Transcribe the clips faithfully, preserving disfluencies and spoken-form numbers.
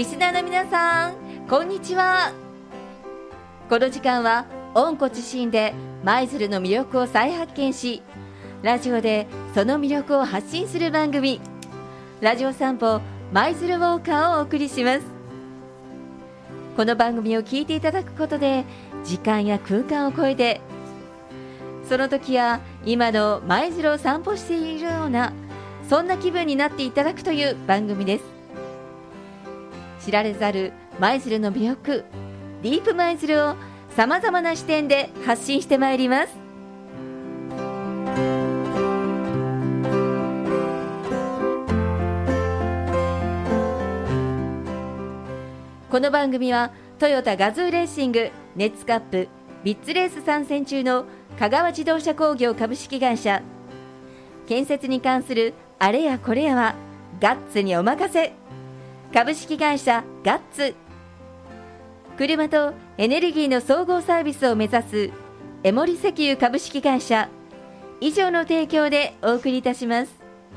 リスナーの皆さん、こんにちは。この時間は温故知新で舞鶴の魅力を再発見し、ラジオでその魅力を発信する番組、ラジオ散歩舞鶴ウォーカーをお送りします。この番組を聞いていただくことで、時間や空間を超えて、その時や今の舞鶴を散歩しているような、そんな気分になっていただくという番組です。知られざる舞鶴の魅力、ディープ舞鶴をさまざまな視点で発信してまいります。この番組はトヨタガズーレーシング、ネッツカップ、ビッツレース参戦中の香川自動車工業株式会社、建設に関するあれやこれやはガッツにお任せ、株式会社ガッツ、車とエネルギーの総合サービスを目指すエモリ石油株式会社、以上の提供でお送りいたします。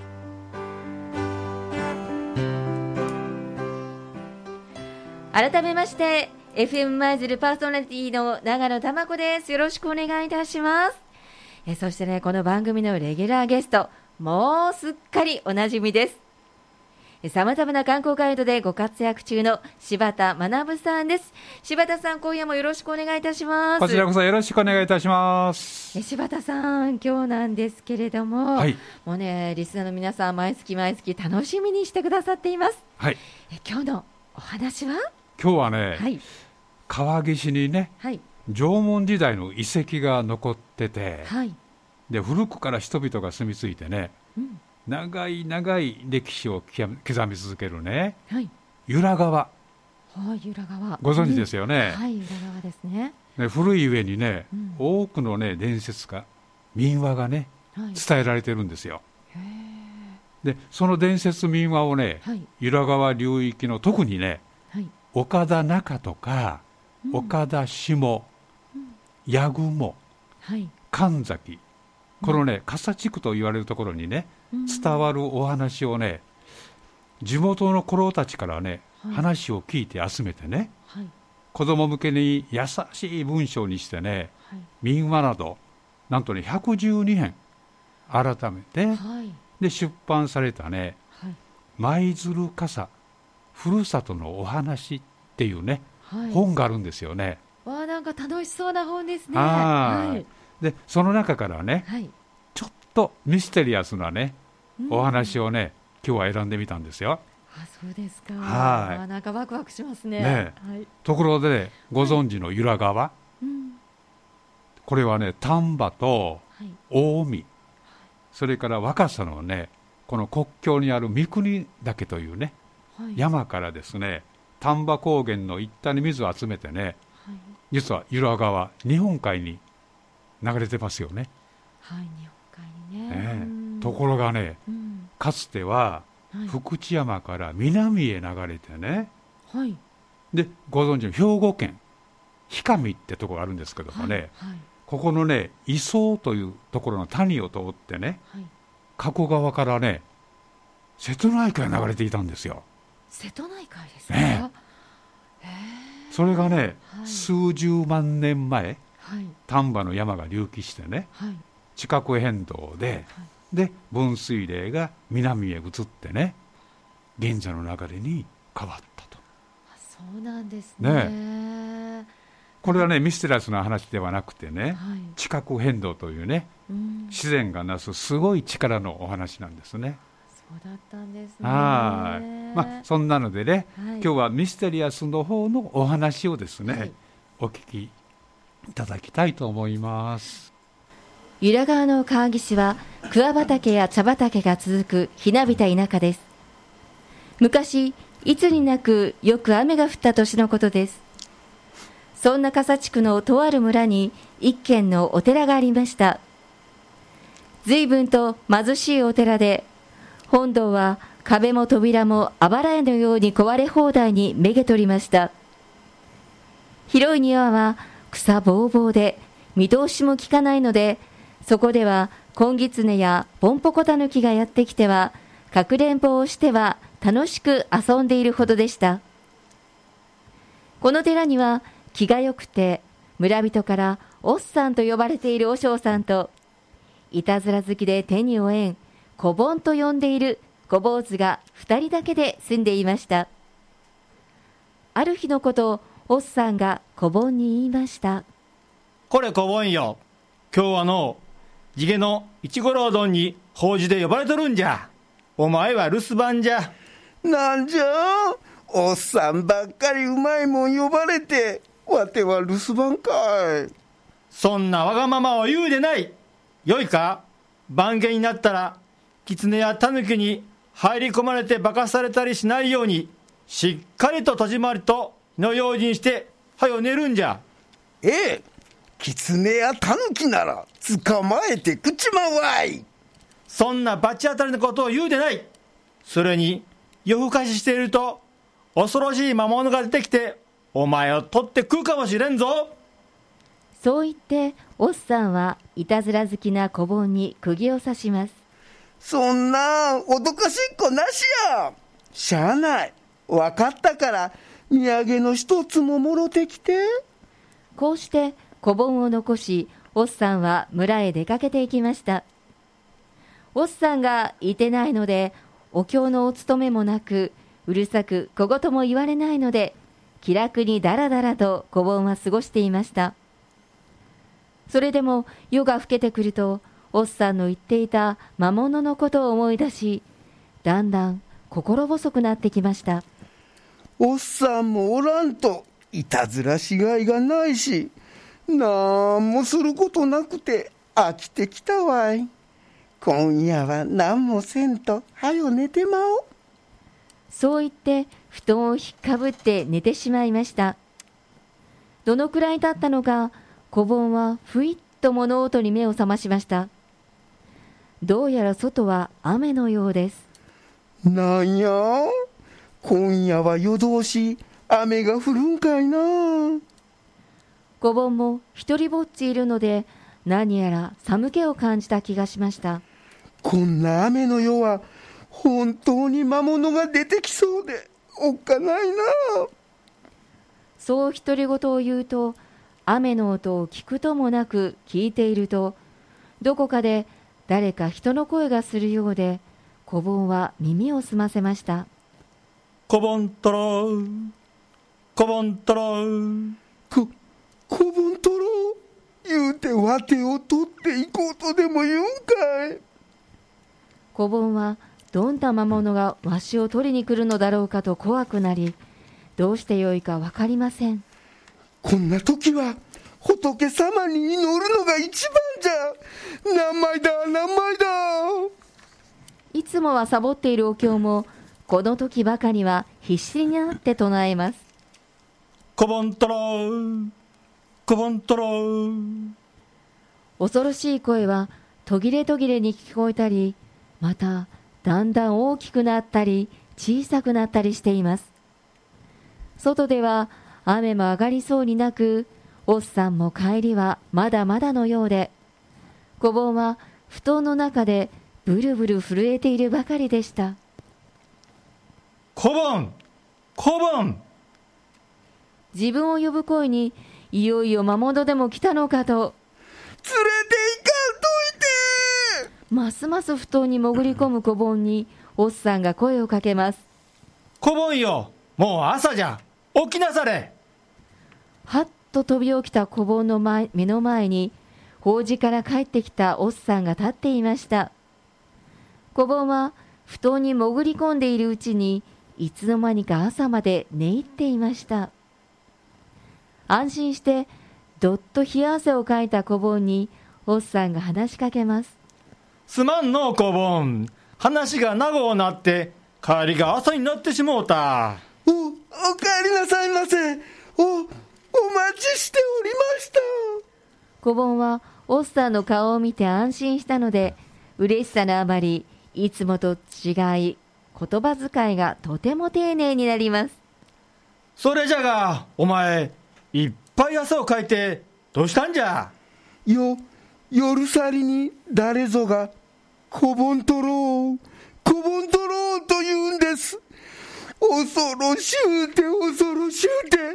改めまして エフエム 舞鶴パーソナリティの長野珠子です。よろしくお願いいたします。えそしてね、この番組のレギュラーゲスト、もうすっかりおなじみです。さまざまな観光ガイドでご活躍中の柴田学さんです。柴田さん、今夜もよろしくお願いいたします。 こちらこそよろしくお願いいたします。 え柴田さん、今日なんですけれども、はい、もうね、リスナーの皆さん毎月毎月楽しみにしてくださっています。 はい、 え今日のお話は今日はね、 はい、 川岸にね、はい、縄文時代の遺跡が残ってて、はい、で古くから人々が住み着いてね、うん、長い長い歴史を刻み続けるね、はい、由良川、 はい、由良川ご存知ですよね、 うん、はい、由良川ですね。 ね、古い上にね、うん、多くのね伝説が民話がね、はい、伝えられてるんですよ。へでその伝説民話をね、はい、由良川流域の特にね、はい、岡田中とか、うん、岡田下、うん、八雲、はい、神崎、このね笠地区と言われるところにね伝わるお話をね、地元の子たちからね、はい、話を聞いて集めてね、はい、子供向けに優しい文章にしてね、はい、民話などなんとねひゃくじゅうにへん改めて、はい、で出版されたね、はい、舞鶴笠ふるさとのお話っていうね、はい、本があるんですよね。 わあ、なんか楽しそうな本ですね。 はい、でその中からね、はい、ちょっとミステリアスなね、うん、お話をね今日は選んでみたんですよ。 あ、そうですか。 はい、 あ、なんかワクワクしますね。 ね、はい、ところで、ね、ご存知の由良川、はい、これはね丹波と近江、はい、それから若狭のねこの国境にある三国岳というね、はい、山からですね丹波高原の一帯に水を集めてね、はい、実は由良川日本海に流れてますよね。 はい、日本海にね、 ね、ところがね、うん、かつては福知山から南へ流れてね、はい、でご存知の兵庫県氷上ってところがあるんですけどもね、はいはい、ここのね磯というところの谷を通ってね、はい、加古川からね瀬戸内海が流れていたんですよ。 瀬戸内海ですか、 ね、それがね、はい、数十万年前、はい、丹波の山が隆起してね、はい、地殻変動で、はい、で分水嶺が南へ移ってね現在の流れに変わったと。 あ、そうなんです ね, ねこれはねミステリアスな話ではなくてね、はい、地殻変動というね、うん、自然がなすすごい力のお話なんですね。 そうだったんですね。 はい、まあ、そんなのでね、はい、今日はミステリアスの方のお話をですね、はい、お聞きいただきたいと思います。 由良川の川岸は桑畑や茶畑が続くひなびた田舎です。昔いつになくよく雨が降った年のことです。そんな笠地区のとある村に一軒のお寺がありました。随分と貧しいお寺で、本堂は壁も扉もあばら屋のように壊れ放題にめげとりました。広い庭は草ぼうぼうで見通しもきかないので、そこでは金狐やポンポコタヌキがやってきてはかくれんぼをしては楽しく遊んでいるほどでした。 この寺には気が良くて村人からおっさんと呼ばれている和尚さんと、いたずら好きで手に負えん小盆と呼んでいる小坊主が二人だけで住んでいました。ある日のことをおっさんが小盆に言いました。 これ小盆よ、今日はの地毛の一五郎丼に法事で呼ばれとるんじゃ。お前は留守番じゃ。 なんじゃ、おっさんばっかりうまいもん呼ばれて、わては留守番かい。 そんなわがままを言うでない。よいか、番下になったら狐や狸に入り込まれて化かされたりしないように、しっかりと戸締まりと火の用心してはよ寝るんじゃ。 ええ、狐や狸なら捕まえて食っちまうわい。 そんな罰当たりのことを言うでない。それに夜更かししていると恐ろしい魔物が出てきてお前を取って食うかもしれんぞ。 そう言っておっさんはいたずら好きな小盆に釘を刺します。 そんな脅かしっこなしや。しゃあない、分かったから土産の一つももろてきて。 こうして小盆を残し、おっさんは村へ出かけていきました。おっさんがいてないのでお経のお務めもなく、うるさく小言も言われないので、気楽にだらだらと小盆は過ごしていました。それでも夜が更けてくると、おっさんの言っていた魔物のことを思い出し、だんだん心細くなってきました。 おっさんもおらんといたずらしがいがないし、なんもすることなくて飽きてきたわい。今夜は何もせんとはよ寝てまおう。 そう言って布団をひっかぶって寝てしまいました。どのくらい経ったのか、小盆はふいっと物音に目を覚ましました。どうやら外は雨のようです。 なんや、今夜は夜通し雨が降るんかいな。 小盆も一人ぼっちいるので、何やら寒気を感じた気がしました。 こんな雨の夜は本当に魔物が出てきそうでおっかないな。 そう独り言を言うと、雨の音を聞くともなく聞いていると、どこかで誰か人の声がするようで、小盆は耳を澄ませました。 小盆とろう、小盆とろう、 こ小盆とろう言うてわてを取っていこうとでも言うんかい。 小盆はどんな魔物がわしを取りに来るのだろうかと怖くなり、どうしてよいか分かりません。 こんな時は仏様に祈るのが一番じゃ。何枚だ何枚だ。 いつもはサボっているお経も、この時ばかりは必死になって唱えます。 小盆とろう、小盆とろう。 恐ろしい声は途切れ途切れに聞こえたり、まただんだん大きくなったり小さくなったりしています。外では雨も上がりそうになく、おっさんも帰りはまだまだのようで、小盆は布団の中でブルブル震えているばかりでした。 小盆、小盆。 自分を呼ぶ声に、いよいよ魔物でも来たのかと、 連れて行かんといて。 ますます布団に潜り込む小盆におっさんが声をかけます。 小盆よ、もう朝じゃ、起きなされ。 はっと飛び起きた小盆の前目の前に、法事から帰ってきたおっさんが立っていました。小盆は布団に潜り込んでいるうちに、いつの間にか朝まで寝入っていました。安心してどっと冷や汗をかいた小盆におっさんが話しかけます。 すまんの小盆、話が長うなって帰りが朝になってしもうた。 お、お帰りなさいませ。お、お待ちしておりました。 小盆はおっさんの顔を見て安心したので、嬉しさのあまりいつもと違い言葉遣いがとても丁寧になります。 それじゃがお前、いっぱい汗をかいてどうしたんじゃ。 よ、夜さりに誰ぞが小盆とろう、小盆とろうと言うんです。恐ろしゅうて恐ろしゅうて、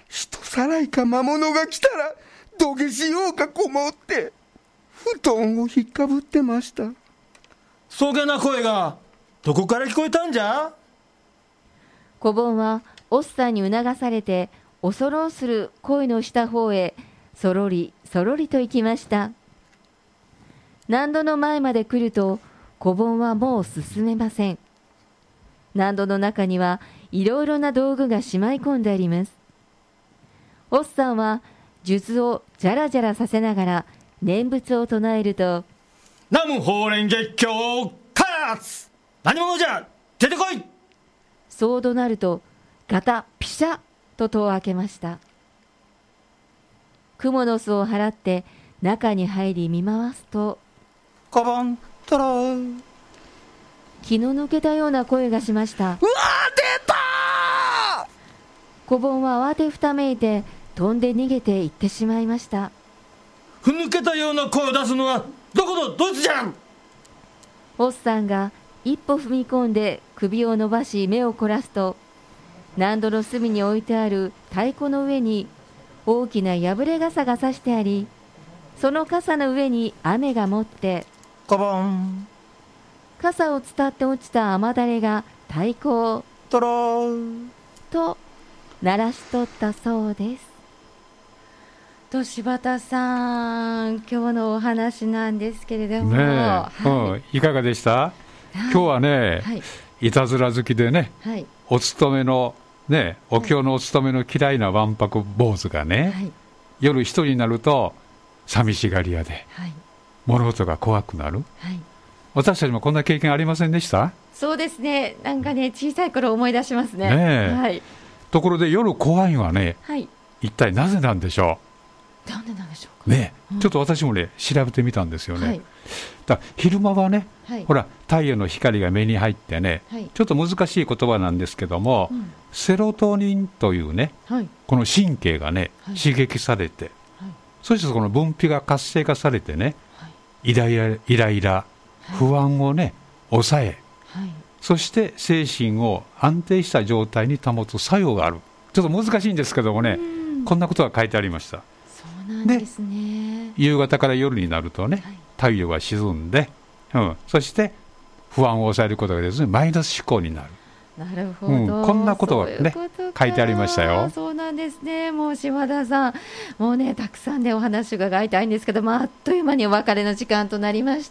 人さらいか魔物が来たら土下しようかこもって布団をひっかぶってました。 そげな声がどこから聞こえたんじゃ。 小盆はおっさんに促されて恐ろうする声のした方へそろりそろりと行きました。納戸の前まで来ると小盆はもう進めません。納戸の中にはいろいろな道具がしまい込んであります。おっさんは術をじゃらじゃらさせながら念仏を唱えると、 南無法蓮月経カツ、何者じゃ、出てこい。 そう怒鳴るとガタピシャと戸を開けました。蜘蛛の巣を払って中に入り見回すと、 カバンタラー、 気の抜けたような声がしました。 うわー、出たー。 小盆は慌てふためいて飛んで逃げていってしまいました。 ふぬけたような声を出すのはどこのどいつじゃん。 おっさんが一歩踏み込んで首を伸ばし目を凝らすと、納戸の隅に置いてある太鼓の上に大きな破れ傘が差してあり、その傘の上に雨がもって、 カバン傘を伝って落ちた雨だれが太鼓をタラーと鳴らしとったそうです。と柴田さん、今日のお話なんですけれども、 ねえ、 はい、 うん、いかがでした？はい、今日はね、はい、いたずら好きでね、はい、お勤めのね、お経のお勤めの嫌いなわんぱく坊主がね、はい、夜一人になると寂しがり屋で、はい、物事が怖くなる、はい、私たちもこんな経験ありませんでした？ そうですね、なんかね、小さい頃思い出しますね。 ねえ、 はい、 ところで夜怖いのはね、 はい、 一体なぜなんでしょう？ なんでなんでしょうかね、 うん、 ちょっと私もね調べてみたんですよね。はい、だ昼間はね、はい、ほら太陽の光が目に入ってね、はい、ちょっと難しい言葉なんですけども、うん、セロトニンというね、はい、この神経がね、はい、刺激されて、はい、そしてこの分泌が活性化されてね、はい、イライラ、イライラ、はい、不安をね抑え、はい、そして精神を安定した状態に保つ作用がある。ちょっと難しいんですけどもね、こんなことが書いてありました。 そうなんですね。 夕方から夜になるとね、はい、太陽が沈んで、うん、そして不安を抑えることができずマイナス思考になる。 なるほど、 うん、こんなことがね書いてありましたよ。 そうなんですね。もう島田さん、もうねたくさんでお話を伺いたいんですけども、あっという間にお別れの時間となりました。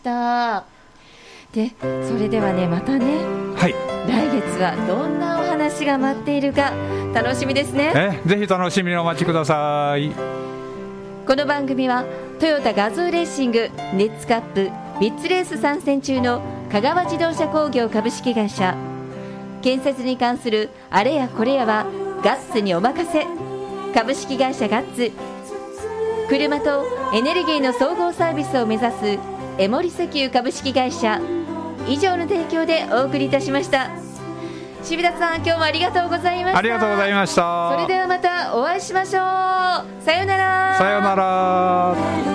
でそれではねまたね、はい、来月はどんなお話が待っているか楽しみですね。 えぜひ楽しみにお待ちください。 この番組はトヨタガズーレーシング、ネッツカップみっつレース参戦中の香川自動車工業株式会社、建設に関するあれやこれやはガッツにお任せ、株式会社ガッツ、車とエネルギーの総合サービスを目指すエモリ石油株式会社、以上の提供でお送りいたしました。渋田さん、今日もありがとうございました。 ありがとうございました。 それではまたお会いしましょう。さようなら。 さようなら。